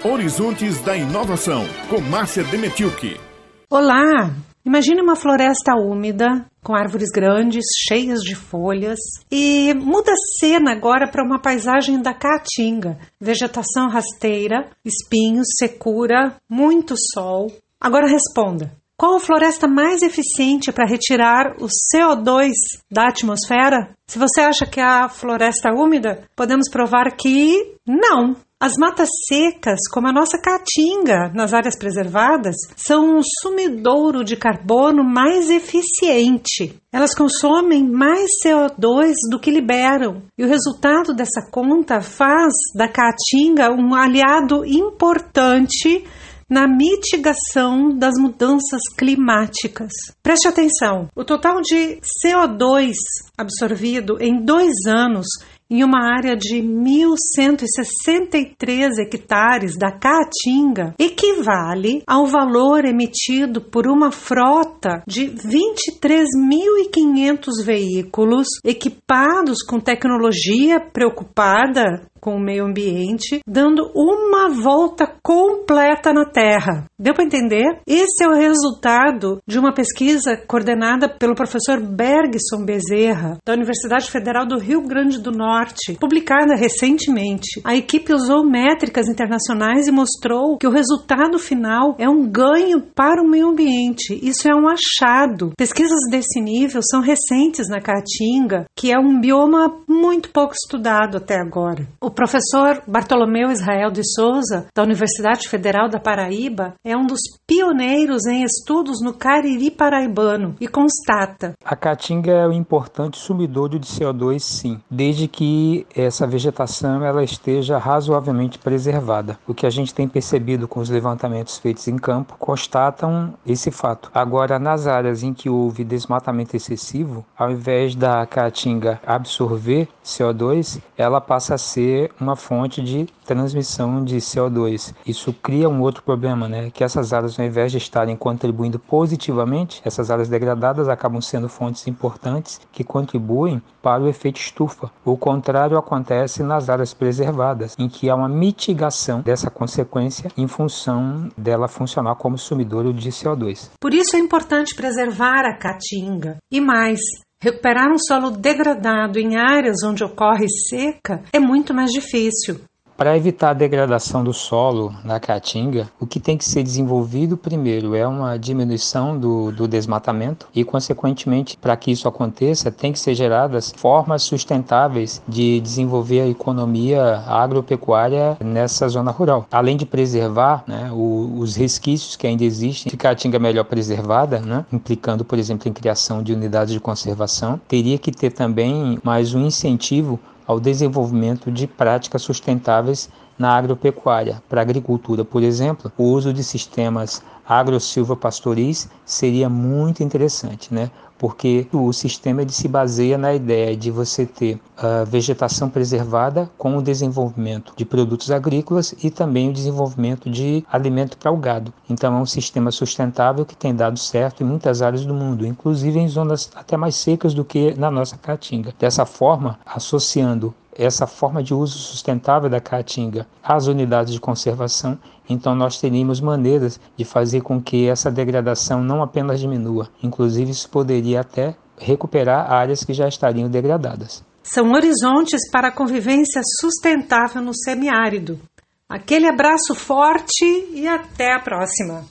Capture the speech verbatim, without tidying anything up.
Horizontes da Inovação, com Márcia Demetilke. Olá! Imagine uma floresta úmida, com árvores grandes, cheias de folhas, e muda a cena agora para uma paisagem da Caatinga. Vegetação rasteira, espinhos, secura, muito sol. Agora responda, qual a floresta mais eficiente para retirar o C O dois da atmosfera? Se você acha que é a floresta úmida, podemos provar que não. As matas secas, como a nossa Caatinga, nas áreas preservadas, são um sumidouro de carbono mais eficiente. Elas consomem mais C O dois do que liberam. E o resultado dessa conta faz da Caatinga um aliado importante na mitigação das mudanças climáticas. Preste atenção, o total de C O dois absorvido em dois anos em uma área de mil cento e sessenta e três hectares da Caatinga equivale ao valor emitido por uma frota de vinte e três mil e quinhentos veículos equipados com tecnologia preocupada com o meio ambiente, dando uma volta completa na Terra. Deu para entender? Esse é o resultado de uma pesquisa coordenada pelo professor Bergson Bezerra, da Universidade Federal do Rio Grande do Norte, publicada recentemente. A equipe usou métricas internacionais e mostrou que o resultado final é um ganho para o meio ambiente. Isso é um achado. Pesquisas desse nível são recentes na Caatinga, que é um bioma muito pouco estudado até agora. O professor Bartolomeu Israel de Souza, da Universidade Federal da Paraíba, é um dos pioneiros em estudos no Cariri paraibano e constata: a Caatinga é um importante sumidouro de C O dois, sim, desde que essa vegetação ela esteja razoavelmente preservada. O que a gente tem percebido com os levantamentos feitos em campo constatam esse fato. Agora, nas áreas em que houve desmatamento excessivo, ao invés da Caatinga absorver C O dois, ela passa a ser uma fonte de transmissão de C O dois. Isso cria um outro problema, né? Que essas áreas, ao invés de estarem contribuindo positivamente, essas áreas degradadas acabam sendo fontes importantes que contribuem para o efeito estufa. O contrário acontece nas áreas preservadas, em que há uma mitigação dessa consequência em função dela funcionar como sumidouro de C O dois. Por isso é importante preservar a Caatinga. E mais, recuperar um solo degradado em áreas onde ocorre seca é muito mais difícil. Para evitar a degradação do solo na Caatinga, o que tem que ser desenvolvido primeiro é uma diminuição do, do desmatamento e, consequentemente, para que isso aconteça, tem que ser geradas formas sustentáveis de desenvolver a economia agropecuária nessa zona rural. Além de preservar, né, o, os resquícios que ainda existem, de Caatinga melhor preservada, né, implicando, por exemplo, em criação de unidades de conservação, teria que ter também mais um incentivo ao desenvolvimento de práticas sustentáveis na agropecuária. Para a agricultura, por exemplo, o uso de sistemas agro-silvopastoris seria muito interessante, né? Porque o sistema ele se baseia na ideia de você ter a vegetação preservada com o desenvolvimento de produtos agrícolas e também o desenvolvimento de alimento para o gado. Então é um sistema sustentável que tem dado certo em muitas áreas do mundo, inclusive em zonas até mais secas do que na nossa Caatinga. Dessa forma, associando essa forma de uso sustentável da Caatinga às unidades de conservação, então nós teríamos maneiras de fazer com que essa degradação não apenas diminua, inclusive isso poderia até recuperar áreas que já estariam degradadas. São horizontes para a convivência sustentável no semiárido. Aquele abraço forte e até a próxima!